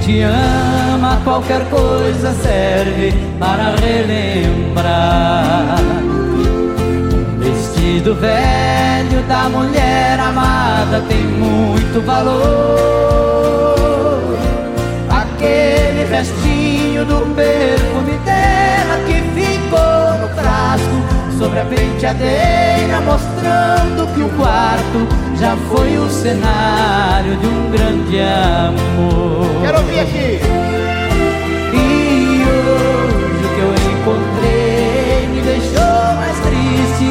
gente ama, qualquer coisa serve para relembrar. Um vestido velho da mulher amada tem muito valor. Aquele restinho do perfume dela que ficou no frasco sobre a penteadeira, mostrando que o quarto já foi o cenário de um grande amor. Quero ouvir aqui. E hoje o que eu encontrei me deixou mais triste.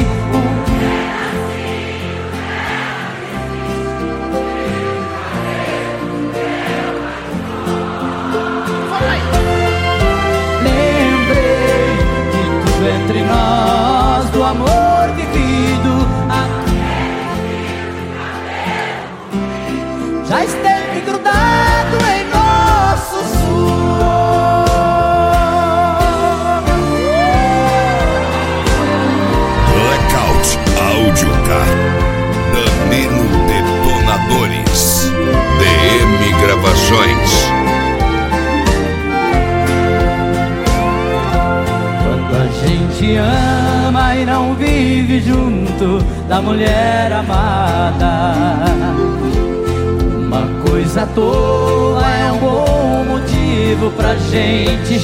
Lembrei de tudo entre nós, do amor vivido. Já esteve grudado em nosso suor. Blackout Áudio Car, Danilo Detonadores, DM Gravações. Quando a gente ama e não vive junto da mulher amada, uma coisa à toa é um bom motivo pra gente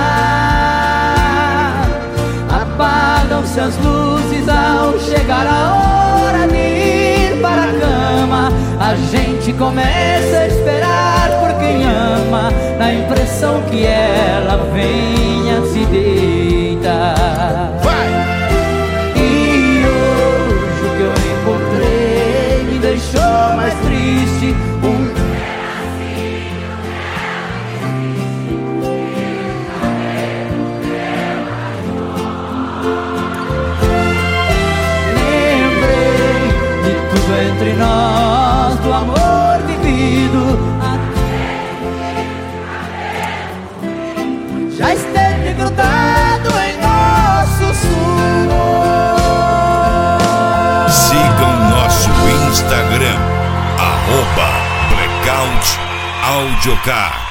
chorar. Apagam-se as luzes ao chegar a hora de ir para a cama. A gente começa a esperar por quem ama, na impressão que ela venha se deitar. Vai! E hoje o que eu encontrei me deixou mais triste. Lembrei de tudo entre nós, do amor vivido. Já esteve grudado em nosso suor. Sigam nosso Instagram, @Blackout Áudio Car.